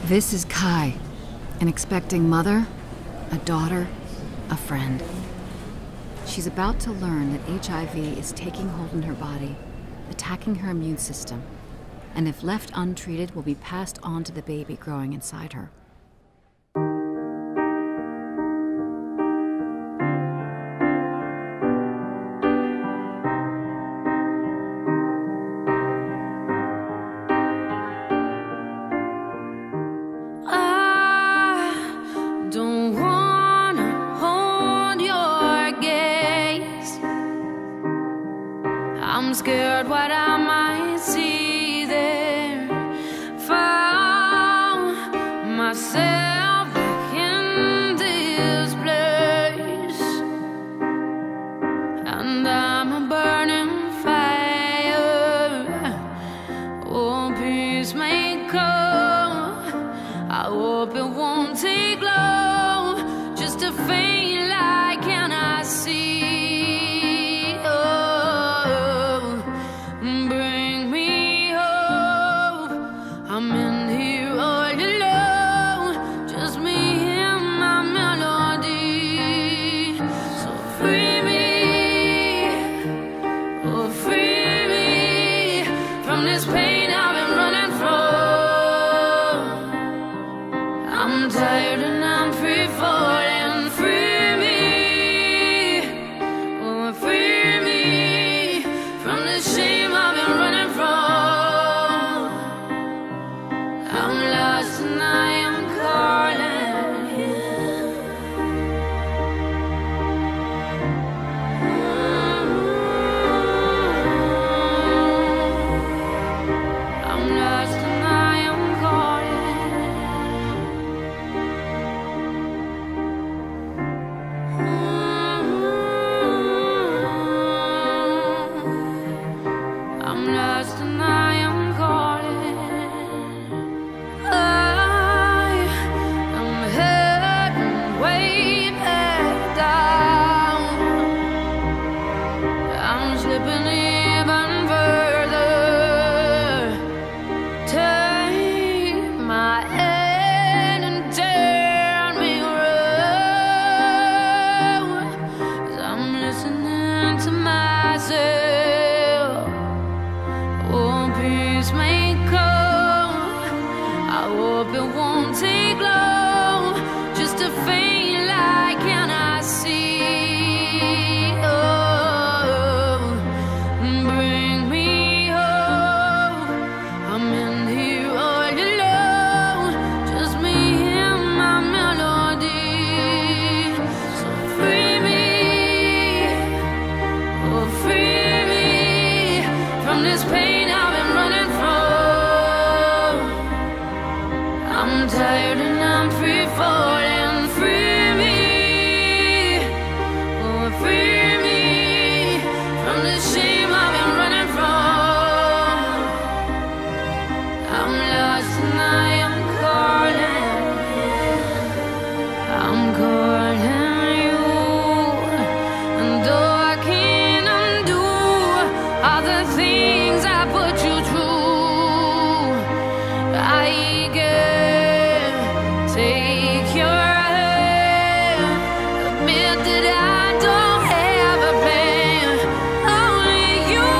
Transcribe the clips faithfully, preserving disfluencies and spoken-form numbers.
This is Kai, an expecting mother, a daughter, a friend. She's about to learn that H I V is taking hold in her body, attacking her immune system, and if left untreated will be passed on to the baby growing inside her. I'm scared what I might see there. Found myself back in this place, and I'm a burning fire. Oh, peace may come. I hope it won't take long. Just a faint light can I see. I'm in here all alone, just me and my melody. So free me, oh free me from this pain I've been running from. I'm tired and I'm free falling. Free me, oh free me from the shame I've been running from. I'm lost and I am calling you. I'm lost and I am calling. I'm lost and I am calling. Slipping even further. Take my hand and turn me around, 'cause I'm listening to myself. Oh, peace may come. I hope it won't take long. Just a faint light can I see. This pain I've been running from. I'm tired and I'm free falling. Free me, oh free me from the shame I've been running from. I'm lost and I am calling. I'm calling you, and though I can't undo all the things I put you through, I can take your hand, admit that I don't have a plan. Only you.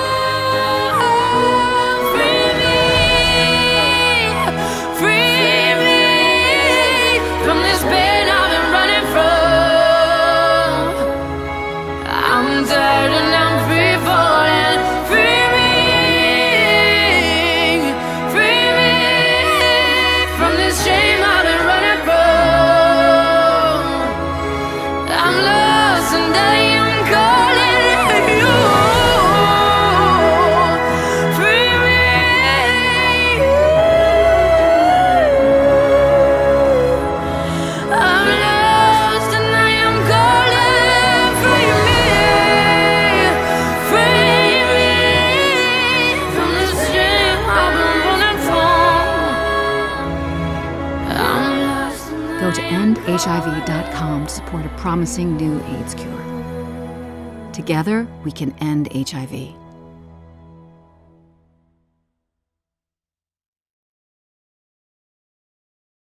Free me, free me from this pain I've been running from. I'm tired and I'm free falling. Free me, free me from this shame I've been running from. I'm lost and I am calling you. Free me. I'm lost and I am calling. Free me. Free me from this shame I've been running from. I'm lost and Go to end H I V dot com to support a promising new AIDS cure. Together, we can end H I V.